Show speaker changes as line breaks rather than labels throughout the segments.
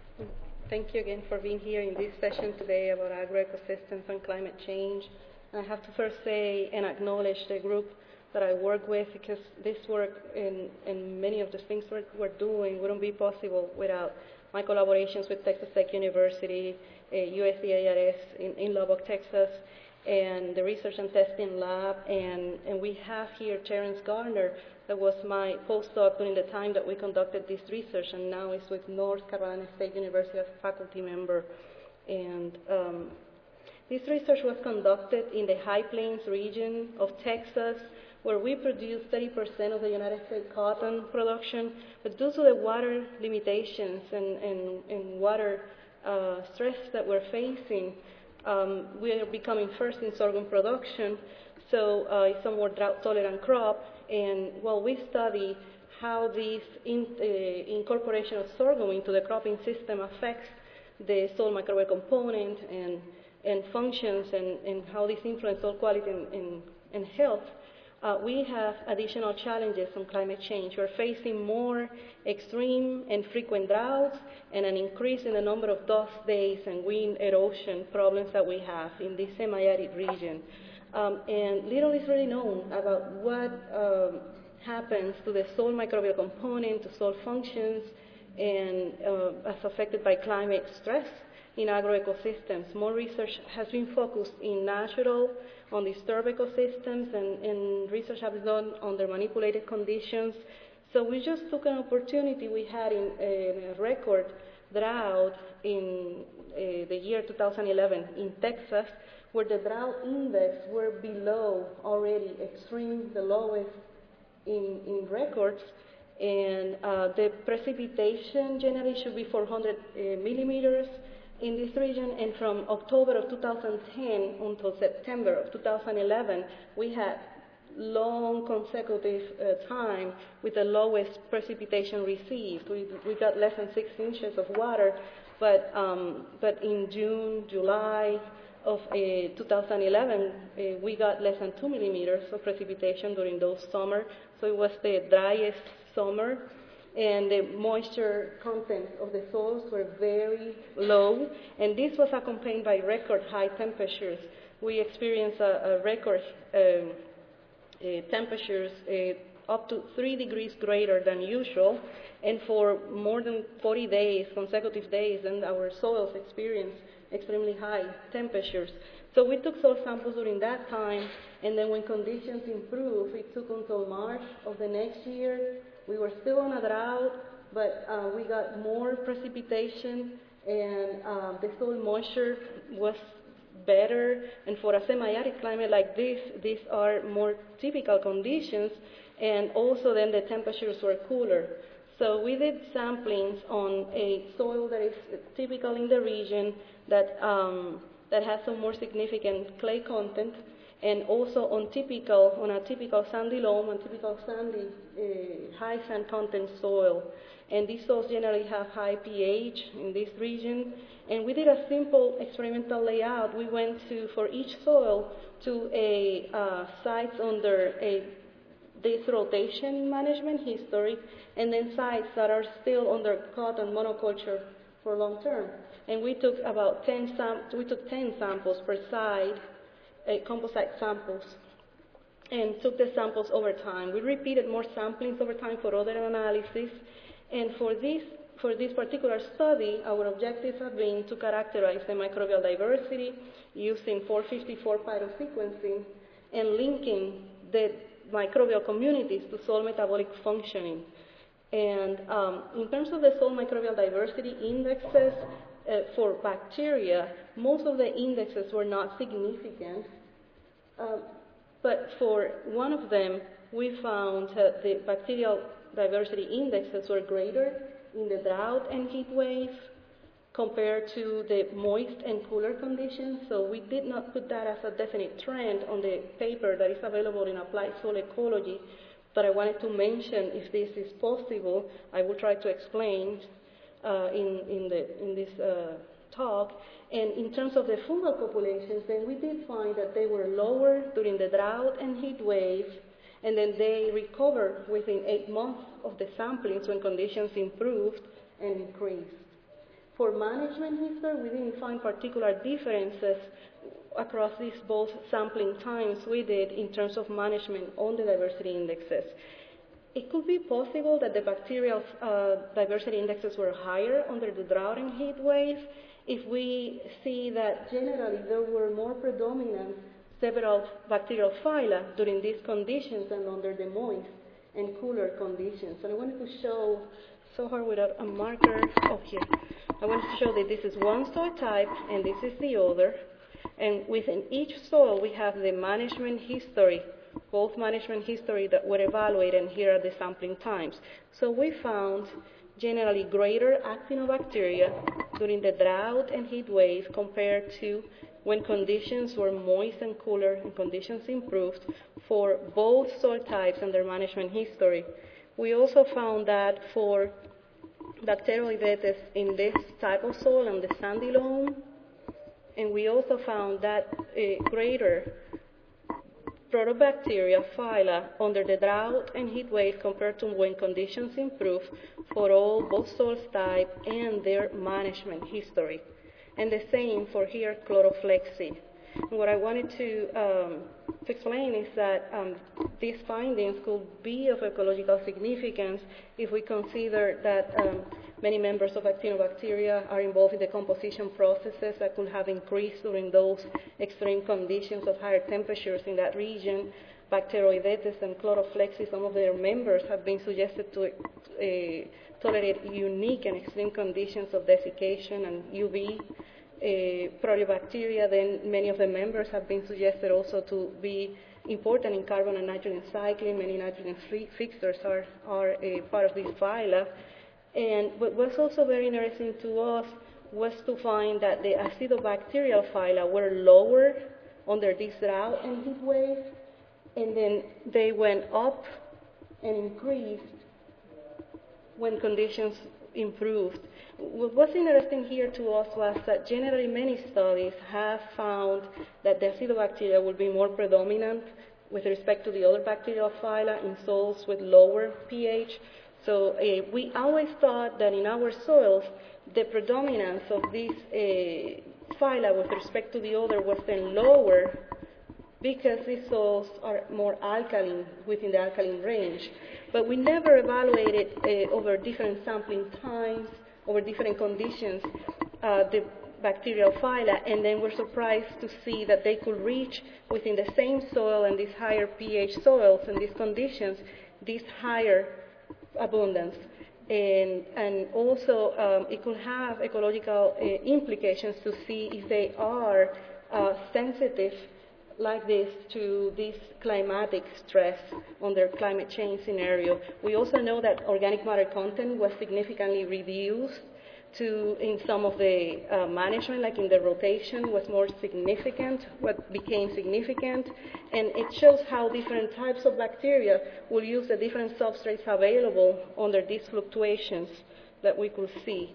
Thank you again for being here in this session today about agroecosystems and climate change. I have to first say and acknowledge the group that I work with, because this work and many of the things we're doing wouldn't be possible without my collaborations with Texas Tech University, USDA in Lubbock, Texas, and the Research and Testing Lab. And we have here Terrence Garner, that was my postdoc during the time that we conducted this research, and now is with North Carolina State University as a faculty member. And this research was conducted in the High Plains region of Texas, where we produce 30% of the United States cotton production. But due to the water limitations and water stress that we're facing, we are becoming first in sorghum production. So it's a more drought-tolerant crop. And while we study how this incorporation of sorghum into the cropping system affects the soil microbial component and functions, and how this influences soil quality and health, we have additional challenges on climate change. We're facing more extreme and frequent droughts and an increase in the number of dust days and wind erosion problems that we have in this semi-arid region. And little is really known about what happens to the soil microbial component, to soil functions, and as affected by climate stress in agroecosystems. More research has been focused in natural, undisturbed ecosystems, and research has been done under manipulated conditions. So we just took an opportunity we had in a record drought in the year 2011 in Texas, where the drought index were below already extreme, the lowest in records, and the precipitation generally should be 400 millimeters in this region. And from October of 2010 until September of 2011, we had long consecutive time with the lowest precipitation received. We got less than 6 inches of water, but in June, July of 2011, we got less than 2 millimeters of precipitation during those summers. So it was the driest summer, and the moisture content of the soils were very low, and this was accompanied by record high temperatures. We experienced a record temperatures up to 3 degrees greater than usual, and for more than 40 days, consecutive days, and our soils experienced extremely high temperatures. So we took soil samples during that time, and then when conditions improved, it took until March of the next year. We were still on a drought, but we got more precipitation, and the soil moisture was better. And for a semi-arid climate like this, these are more typical conditions, and also then the temperatures were cooler. So we did samplings on a soil that is typical in the region, that has some more significant clay content, and also on a typical sandy loam and typical sandy high sand content soil. And these soils generally have high pH in this region. And we did a simple experimental layout. We went for each soil to sites under this rotation management history, and then sites that are still under cotton monoculture for long term. And we took about 10 samples per site, composite samples, and took the samples over time. We repeated more samplings over time for other analysis. And for this particular study, our objectives have been to characterize the microbial diversity using 454 pyrosequencing and linking the microbial communities to soil metabolic functioning. And in terms of the soil microbial diversity indexes for bacteria, most of the indexes were not significant, but for one of them, we found that the bacterial diversity indexes were greater in the drought and heat wave compared to the moist and cooler conditions. So we did not put that as a definite trend on the paper that is available in Applied Soil Ecology, but I wanted to mention, if this is possible, I will try to explain in this talk. And in terms of the fungal populations, then we did find that they were lower during the drought and heat wave, and then they recovered within 8 months of the samplings when conditions improved and increased. For management history, we didn't find particular differences across these both sampling times we did in terms of management on the diversity indexes. It could be possible that the bacterial diversity indexes were higher under the drought and heat wave if we see that generally there were more predominant several bacterial phyla during these conditions than under the moist and cooler conditions. And I wanted to show, so hard without a marker, here. I wanted to show that this is one soil type and this is the other. And within each soil we have the management history, both management history that were evaluated, and here are the sampling times. So we found generally greater actinobacteria during the drought and heat wave compared to when conditions were moist and cooler and conditions improved for both soil types and their management history. We also found that for Bacteroidetes in this type of soil and the sandy loam, and we also found that greater Protobacteria phyla under the drought and heat wave compared to when conditions improve for all both soil type and their management history. And the same for here, Chloroflexi. And what I wanted to explain is that these findings could be of ecological significance if we consider that many members of actinobacteria are involved in the composition processes that could have increased during those extreme conditions of higher temperatures in that region. Bacteroidetes and Chloroflexi, some of their members have been suggested to tolerate unique and extreme conditions of desiccation and UV. Proteobacteria, then many of the members have been suggested also to be important in carbon and nitrogen cycling. Many nitrogen fixers are a part of these phyla. And what was also very interesting to us was to find that the acidobacterial phyla were lower under this drought and heat wave, and then they went up and increased when conditions improved. What was interesting here to us was that generally many studies have found that the acidobacteria will be more predominant with respect to the other bacterial phyla in soils with lower pH. So we always thought that in our soils, the predominance of these phyla with respect to the other was then lower because these soils are more alkaline within the alkaline range. But we never evaluated over different sampling times, over different conditions, the bacterial phyla, and then we're surprised to see that they could reach within the same soil and these higher pH soils and these conditions, this higher abundance. And also it could have ecological implications to see if they are sensitive like this to this climatic stress on their climate change scenario. We also know that organic matter content was significantly reduced in some of the management, like in the rotation, was more significant, what became significant, and it shows how different types of bacteria will use the different substrates available under these fluctuations that we could see.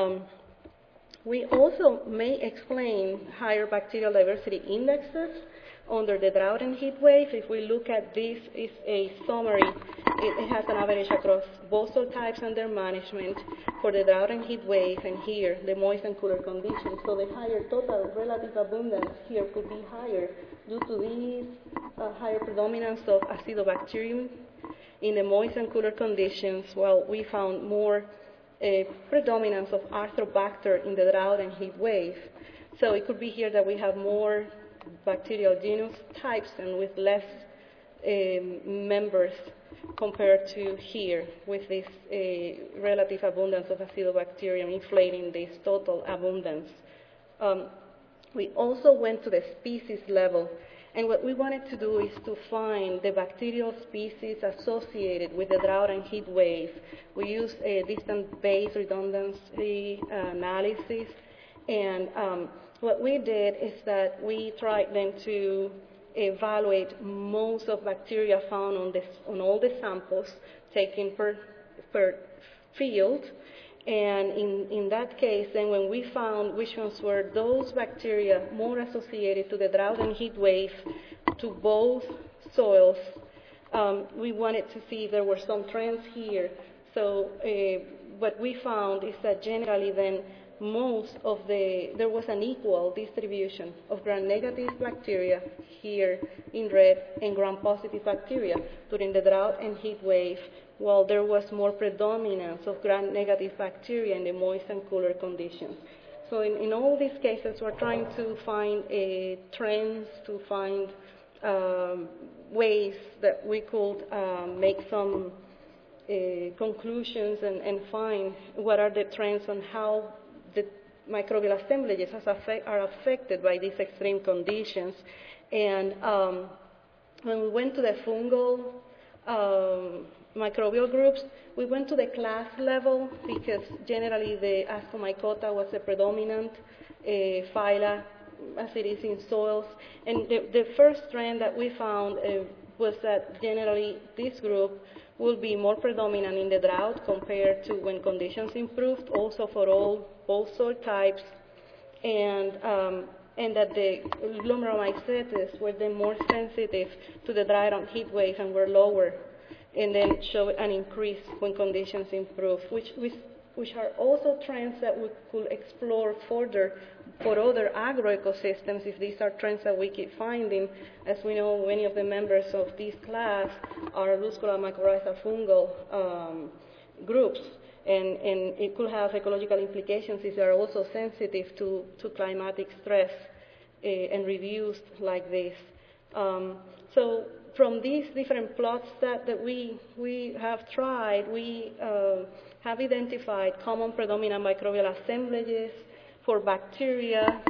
We also may explain higher bacterial diversity indexes under the drought and heat wave. If we look at this, is a summary. It has an average across both soil types and their management for the drought and heat wave, and here the moist and cooler conditions. So the higher total relative abundance here could be higher due to this higher predominance of acidobacterium in the moist and cooler conditions, while we found more predominance of Arthrobacter in the drought and heat wave. So it could be here that we have more bacterial genus types and with less members compared to here with this relative abundance of acidobacterium inflating this total abundance. We also went to the species level, and what we wanted to do is to find the bacterial species associated with the drought and heat wave. We used a distant base redundancy analysis, and what we did is that we tried then to evaluate most of bacteria found on all the samples taken per field. And in that case, then when we found which ones were those bacteria more associated to the drought and heat wave to both soils, we wanted to see if there were some trends here. So what we found is that generally then there was an equal distribution of gram-negative bacteria here in red and gram-positive bacteria during the drought and heat wave, while there was more predominance of gram-negative bacteria in the moist and cooler conditions. So in all these cases, we're trying to find trends, to find ways that we could make some conclusions and find what are the trends on how the microbial assemblages are affected by these extreme conditions. And when we went to the fungal microbial groups, we went to the class level because generally the Ascomycota was the predominant phyla as it is in soils. And the first trend that we found was that generally this group will be more predominant in the drought compared to when conditions improved, also for all soil types, and that the Glomeromycetes were the more sensitive to the drought and heat wave and were lower, and then show an increase when conditions improve, which are also trends that we could explore further for other agroecosystems if these are trends that we keep finding. As we know, many of the members of this class are Luscula mycorrhizal fungal groups, and it could have ecological implications if they are also sensitive to climatic stress and reduced like this. So from these different plots that we have tried, we have identified common predominant microbial assemblages for bacteria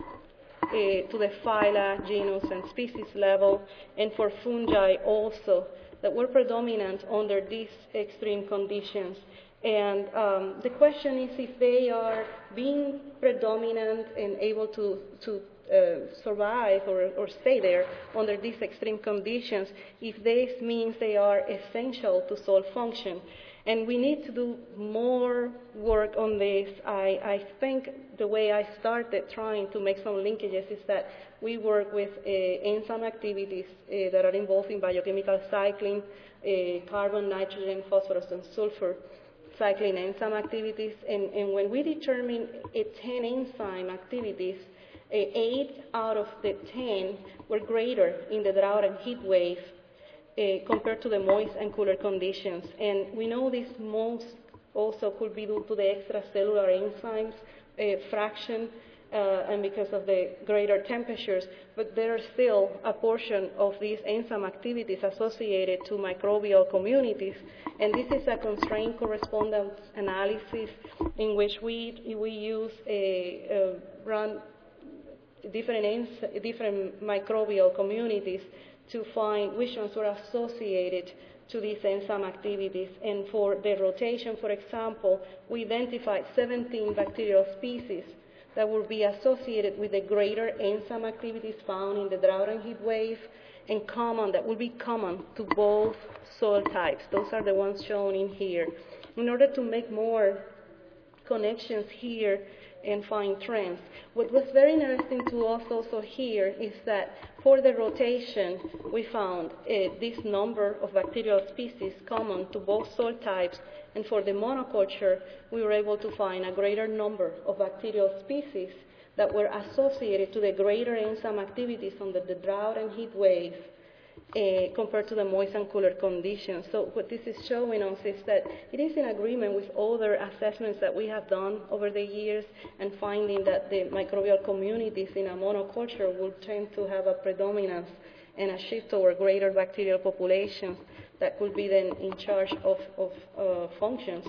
to the phyla, genus, and species level, and for fungi also, that were predominant under these extreme conditions. And the question is if they are being predominant and able to survive or stay there under these extreme conditions, if this means they are essential to soil function. And we need to do more work on this. I think the way I started trying to make some linkages is that we work with enzyme activities that are involved in biochemical cycling, carbon, nitrogen, phosphorus, and sulfur cycling enzyme activities. And when we determine 10 enzyme activities, 8 out of the 10 were greater in the drought and heat wave compared to the moist and cooler conditions. And we know this most also could be due to the extracellular enzymes fraction and because of the greater temperatures, but there are still a portion of these enzyme activities associated to microbial communities. And this is a constrained correspondence analysis in which we use run different microbial communities to find which ones were associated to these enzyme activities. And for the rotation, for example, we identified 17 bacterial species that will be associated with the greater enzyme activities found in the drought and heat wave, and that will be common to both soil types. Those are the ones shown in here. In order to make more connections here and find trends. What was very interesting to us also here is that for the rotation, we found this number of bacterial species common to both soil types, and for the monoculture, we were able to find a greater number of bacterial species that were associated to the greater enzyme activities under the drought and heat wave compared to the moist and cooler conditions. So what this is showing us is that it is in agreement with other assessments that we have done over the years, and finding that the microbial communities in a monoculture will tend to have a predominance and a shift toward greater bacterial populations that could be then in charge of functions.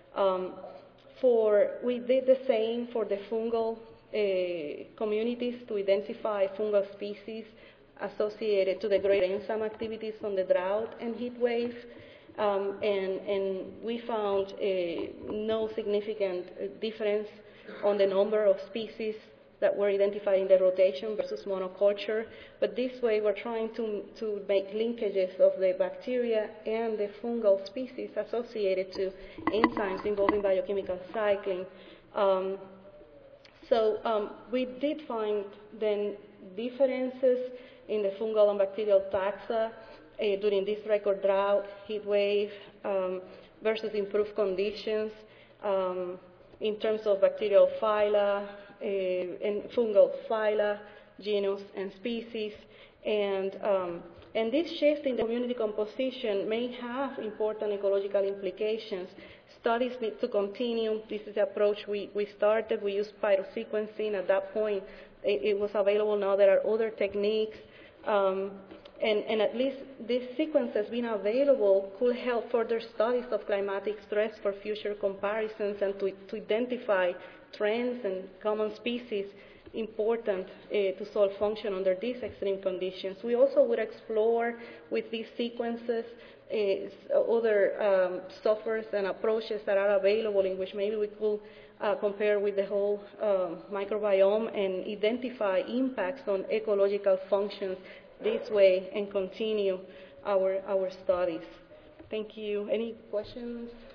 We did the same for the fungal communities to identify fungal species associated to the great enzyme activities on the drought and heat wave, and we found no significant difference on the number of species that were identified in the rotation versus monoculture. But this way we're trying to make linkages of the bacteria and the fungal species associated to enzymes involving biochemical cycling. We did find then differences in the fungal and bacterial taxa during this record drought, heat wave, versus improved conditions. in terms of bacterial phyla and fungal phyla, genus, and species. And this shift in the community composition may have important ecological implications. Studies need to continue. This is the approach we started. We used pyrosequencing. At that point, it was available. Now there are other techniques. And at least these sequences being available could help further studies of climatic stress for future comparisons and to identify trends and common species important to solve function under these extreme conditions. We also would explore with these sequences other softwares and approaches that are available in which maybe we could compare with the whole microbiome and identify impacts on ecological functions this way and continue our studies. Thank you. Any questions?